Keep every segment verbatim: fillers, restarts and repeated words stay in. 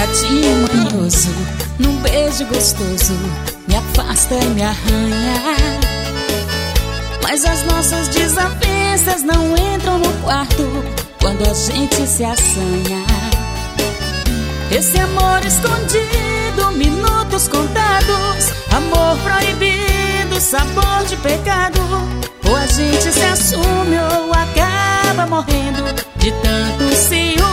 gatinho manhoso, num beijo gostoso, me afasta e me arranha. Mas as nossas desavenças não entram no quarto quando a gente se assanha. Esse amor escondido, minutos contados, amor proibido, sabor de pecado. Ou a gente se assume ou acaba morrendo de tantos ciúmes.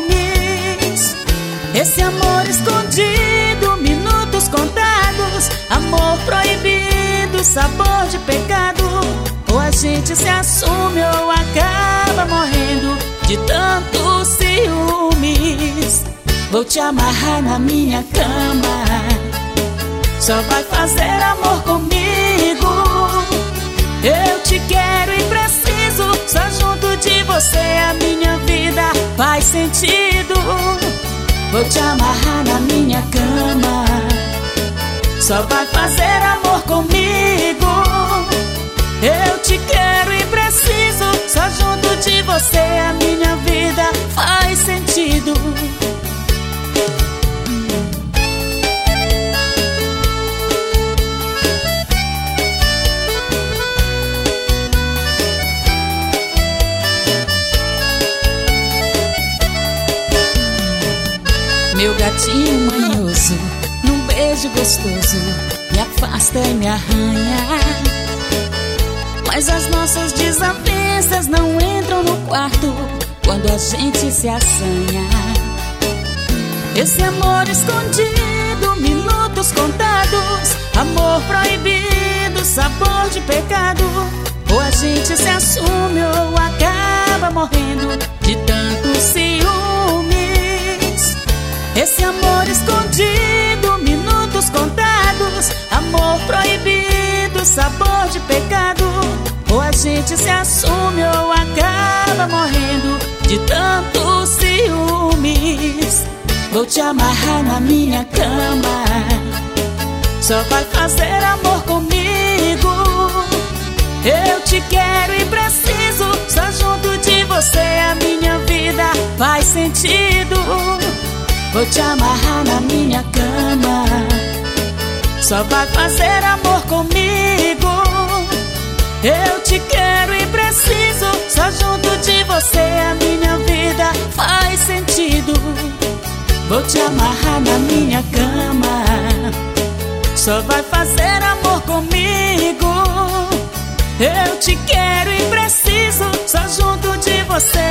Esse amor escondido, minutos contados, amor proibido, sabor de pecado. Ou a gente se assume ou acaba morrendo de tantos ciúmes. Vou te amarrar na minha cama, só vai fazer amor comigo. Eu te quero e preciso, só junto de você a minha vida faz sentido. Vou te amarrar na minha cama, só vai fazer amor comigo. Eu te quero e preciso, só junto de você a minha vida faz sentido. Meu gatinho manhoso, num beijo gostoso, me afasta e me arranha. Mas as nossas desavenças não entram no quarto quando a gente se assanha. Esse amor escondido, minutos contados, amor proibido, sabor de pecado. Ou a gente se assume ou acaba morrendo de tantos ciúmes. Esse amor escondido, minutos contados, amor proibido, sabor de pecado. Ou a gente se assume ou acaba morrendo de tantos ciúmes. Vou te amarrar na minha cama, só vai fazer amor comigo. Eu te quero e preciso, só junto de você a minha vida faz sentido. Vou te amarrar na minha cama, só vai fazer amor comigo. Eu te quero e preciso, só junto de você a minha vida faz sentido. Vou te amarrar na minha cama, só vai fazer amor comigo. Eu te quero e preciso, só junto de você